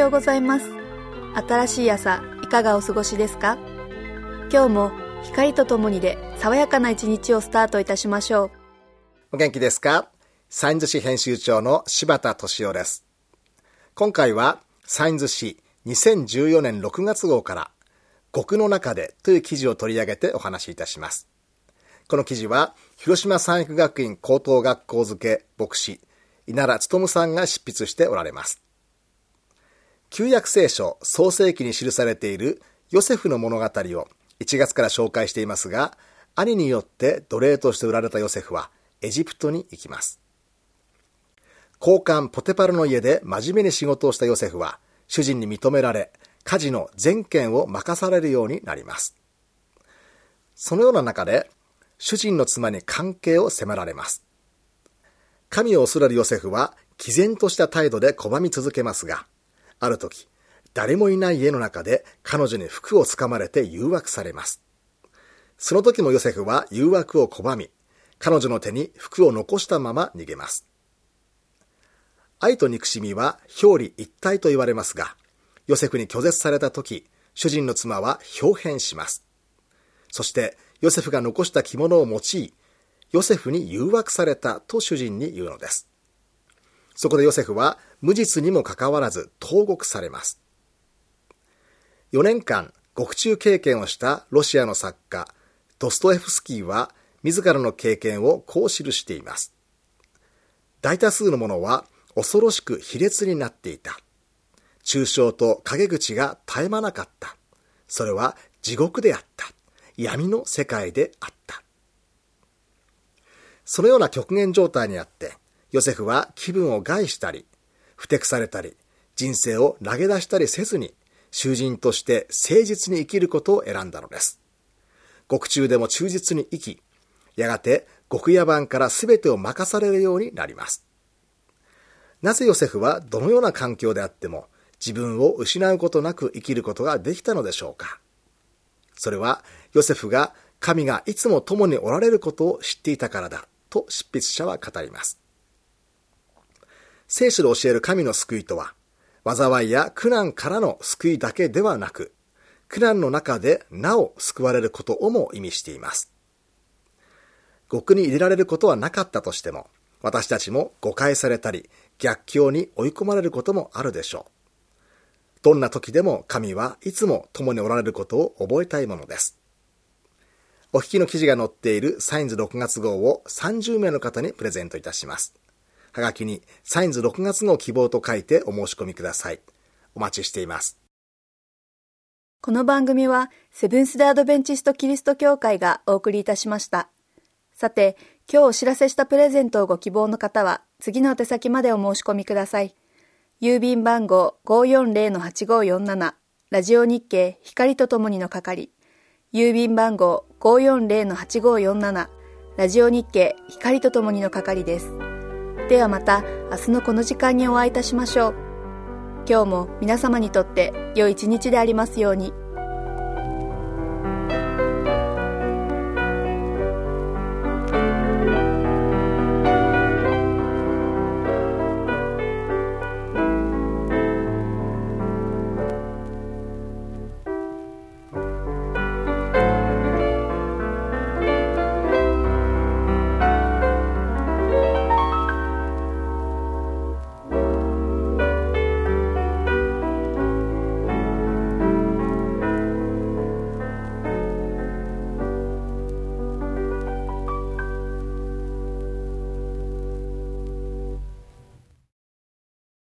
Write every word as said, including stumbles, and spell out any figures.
ようございます。新しい朝、いかがお過ごしですか？今日も光とともにで爽やかな一日をスタートいたしましょう。 お元気ですか？サインズ誌編集長の柴田俊夫です。今回はサインズ誌にせんじゅうよねんろくがつ号から極の中でという記事を取り上げてお話しいたします。この記事は広島三育学院高等学校付け牧師稲田勉さんが執筆しておられます。旧約聖書創世記に記されているヨセフの物語をいちがつから紹介していますが、兄によって奴隷として売られたヨセフはエジプトに行きます。高官ポテパルの家で真面目に仕事をしたヨセフは主人に認められ、家事の全権を任されるようになります。そのような中で主人の妻に関係を迫られます。神を恐れるヨセフは毅然とした態度で拒み続けますが、ある時、誰もいない家の中で彼女に服をつかまれて誘惑されます。その時もヨセフは誘惑を拒み、彼女の手に服を残したまま逃げます。愛と憎しみは表裏一体と言われますが、ヨセフに拒絶された時、主人の妻は豹変します。そしてヨセフが残した着物を用い、ヨセフに誘惑されたと主人に言うのです。そこでヨセフは無実にもかかわらず投獄されます。よねんかん獄中経験をしたロシアの作家ドストエフスキーは自らの経験をこう記しています。大多数の者は恐ろしく卑劣になっていた。中傷と陰口が絶え間なかった。それは地獄であった。闇の世界であった。そのような極限状態にあってヨセフは気分を害したり、ふてくされたり、人生を投げ出したりせずに、囚人として誠実に生きることを選んだのです。獄中でも忠実に生き、やがて獄野番から全てを任されるようになります。なぜヨセフはどのような環境であっても、自分を失うことなく生きることができたのでしょうか。それは、ヨセフが神がいつも共におられることを知っていたからだ、と執筆者は語ります。聖書で教える神の救いとは、災いや苦難からの救いだけではなく、苦難の中でなお救われることをも意味しています。獄に入れられることはなかったとしても、私たちも誤解されたり、逆境に追い込まれることもあるでしょう。どんな時でも神はいつも共におられることを覚えたいものです。お聞きの記事が載っているサインズろくがつ号をさんじゅうめいの方にプレゼントいたします。はがきにサインズろくがつ号希望と書いてお申し込みください。お待ちしています。 この番組はセブンス・デ・アドベンチスト・キリスト教会がお送りいたしました。さて、今日お知らせしたプレゼントをご希望の方は次の宛先までお申し込みください。郵便番号 ごーよんぜろのはちごーよんなな ラジオ日経光とともにの係。郵便番号 ごーよんぜろのはちごーよんなな ラジオ日経光とともにの係です。ではまた明日のこの時間にお会いいたしましょう。今日も皆様にとって良い一日でありますように。